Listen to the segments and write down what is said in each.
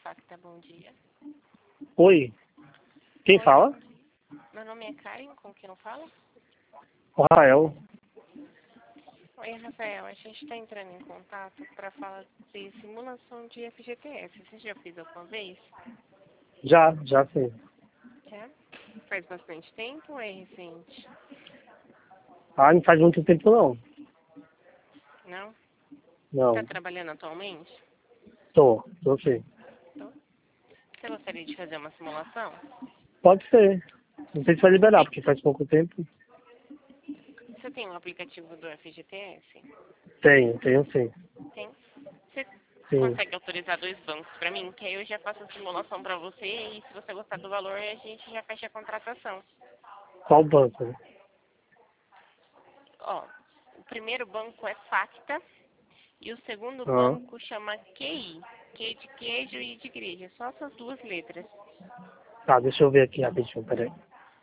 Facta, bom dia. Oi, quem Oi, fala? meu nome é Karen, com quem eu falo? O Rael. Oi, Rafael, a gente está entrando em contato para falar de simulação de FGTS. Você já fez alguma vez? Já sei. Já? Faz bastante tempo ou é recente? Ah, não faz muito tempo não. Não? Está Não, trabalhando atualmente? tô sim. Tô. Você gostaria de fazer uma simulação? Pode ser. Não sei se vai liberar, porque faz pouco tempo. Você tem um aplicativo do FGTS? Tenho sim. Tem. Você Sim. consegue autorizar 2 bancos para mim? Que aí eu já faço a simulação para você e se você gostar do valor, a gente já fecha a contratação. Qual banco? Ó, o primeiro banco é Facta e o segundo Ah, banco chama QI. Q de queijo e de igreja. Só essas 2 letras. tá, deixa eu ver aqui rapidinho, peraí.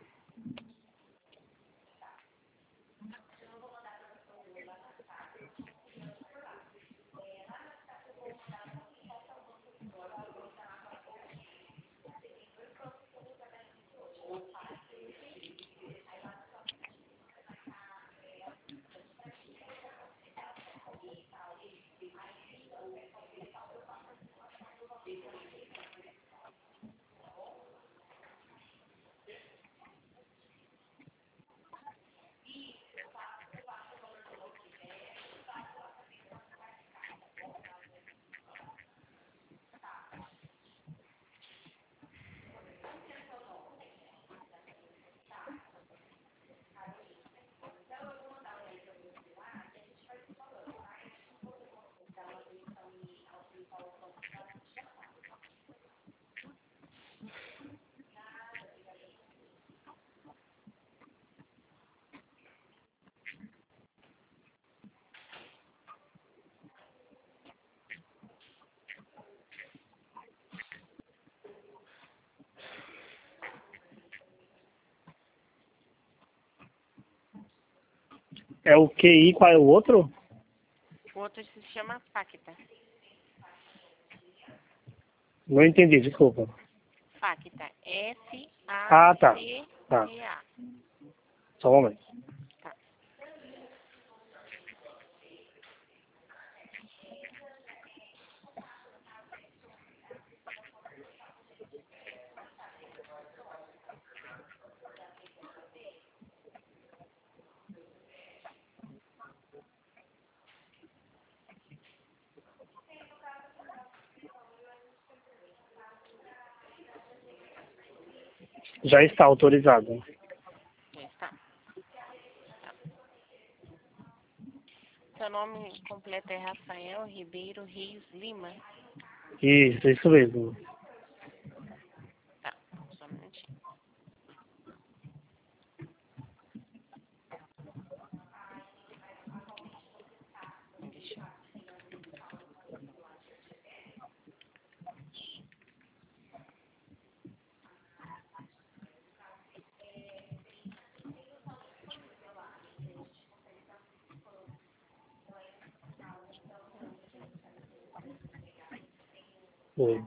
É o QI, qual é o outro? O outro se chama Facta. Não entendi, desculpa. Facta. Ah, tá. Tá, F-A-C-T-A. só um momento. Tá. Já está autorizado. Já está. Tá. Seu nome completo é Rafael Ribeiro Reis Lima. Isso mesmo. Tá. Só um minutinho. Deixa eu... Oi.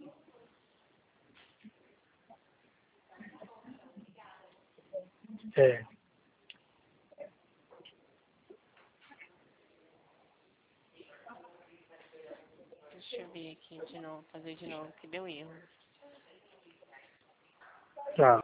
É, Deixa eu ver aqui de novo, fazer de novo, que deu erro. tá.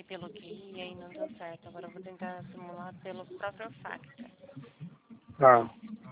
simulei pelo QI e aí não deu certo. Agora eu vou tentar simular pelo próprio Facta. Tá.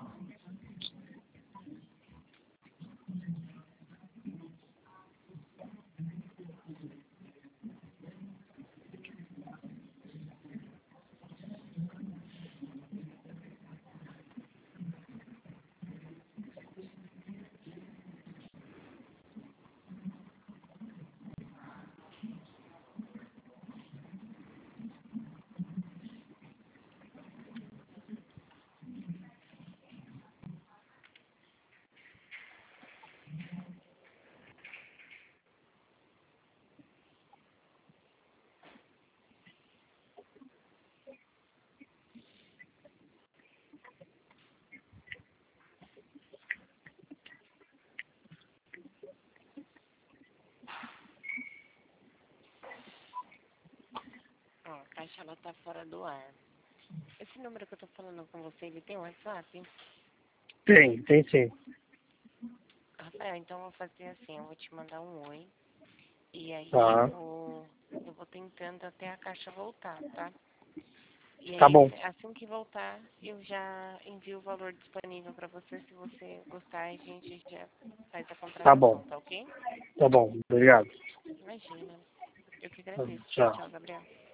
Ó, a caixa ela tá fora do ar. Esse número que eu tô falando com você, ele tem WhatsApp? Tem sim. Rafael, então eu vou fazer assim, eu vou te mandar um oi. E aí Tá. eu vou tentando até a caixa voltar, tá? E Tá aí, bom. assim que voltar, eu já envio o valor disponível pra você. Se você gostar, a gente já faz a Tá bom. contratação, tá ok? Tá bom. Obrigado. Imagina. Eu que agradeço. Tchau, Tchau. tchau, Gabriel.